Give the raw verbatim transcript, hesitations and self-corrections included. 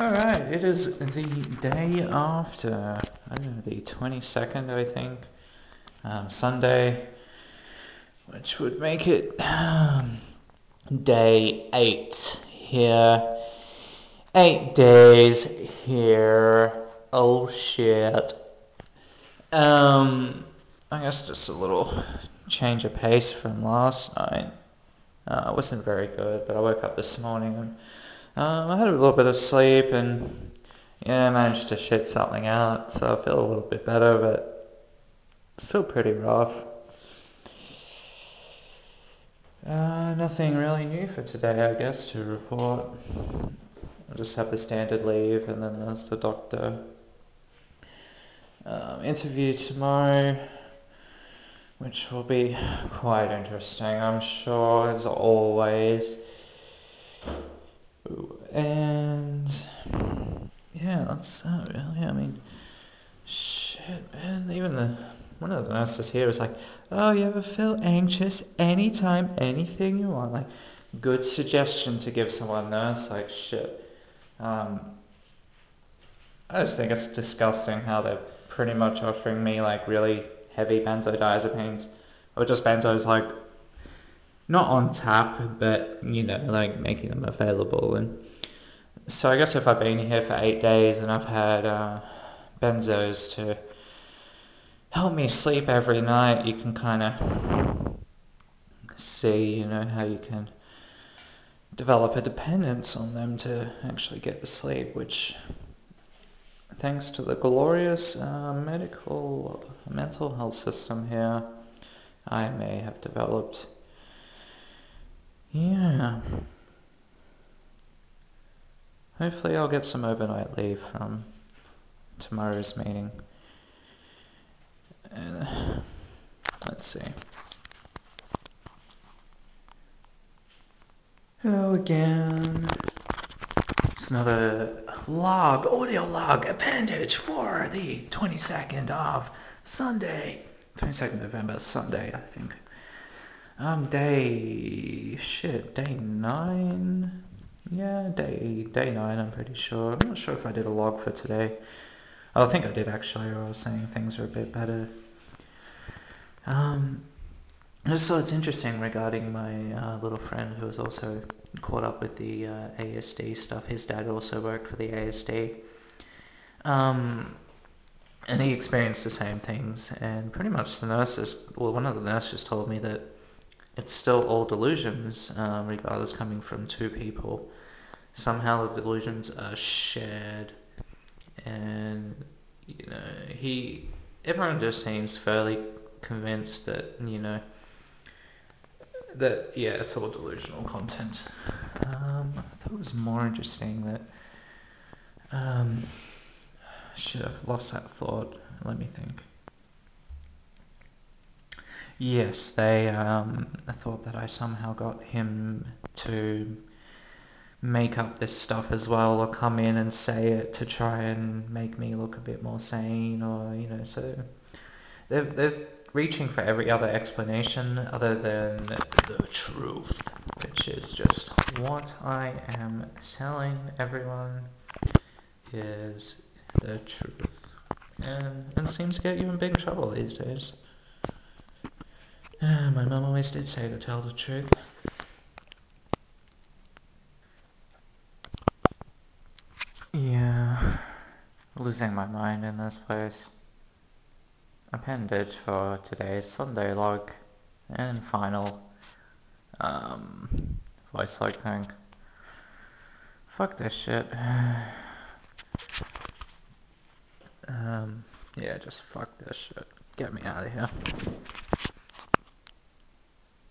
Alright, it is the day after, I don't know, the twenty-second, I think, um, Sunday, which would make it um, day eight here. Eight days here. Oh shit. Um, I guess just a little change of pace from last night. Uh, it wasn't very good, but I woke up this morning and um, I had a little bit of sleep and yeah, I managed to shit something out, so I feel a little bit better, but still pretty rough. Uh, nothing really new for today, I guess, to report. I'll just have the standard leave, and then there's the doctor um, interview tomorrow, which will be quite interesting, I'm sure, as always. And yeah, that's that really. I mean, shit, man. Even the one of the nurses here was like, "Oh, you ever feel anxious? Anytime, anything you want." Like, good suggestion to give someone, nurse. Like, shit. Um, I just think it's disgusting how they're pretty much offering me like really heavy benzodiazepines, or just benzos like not on tap, but you know, like making them available. And so I guess if I've been here for eight days and I've had uh, benzos to help me sleep every night, you can kind of see, you know, how you can develop a dependence on them to actually get the sleep, which, thanks to the glorious uh, medical mental health system here, I may have developed. Yeah. Hopefully I'll get some overnight leave from tomorrow's meeting. And let's see. Hello again. It's another log, audio log appendage for the twenty-second of Sunday. twenty-second of November, Sunday, I think. Um, day... shit, day nine? Yeah, day day nine, I'm pretty sure. I'm not sure if I did a log for today. Oh, I think I did actually, or I was saying things are a bit better. Um, so it's interesting regarding my uh, little friend who was also caught up with the uh, A S D stuff. His dad also worked for the A S D. Um, and he experienced the same things, and pretty much the nurses, well, one of the nurses told me that it's still all delusions, um, regardless coming from two people. Somehow the delusions are shared, and, you know, he, everyone just seems fairly convinced that, you know, that, yeah, it's all delusional content. Um, I thought it was more interesting that, um, shit, I've lost that thought. Let me think. Yes, they, um, thought that I somehow got him to make up this stuff as well, or come in and say it to try and make me look a bit more sane, or, you know, so they're, they're reaching for every other explanation other than the truth, which is just what I am telling everyone is the truth. And, and seems to get you in big trouble these days. Uh, my mum always did say to tell the truth. Yeah, losing my mind in this place. Appendage for today's Sunday log and final um, voice log thing. Fuck this shit. um, yeah, just fuck this shit. Get me out of here.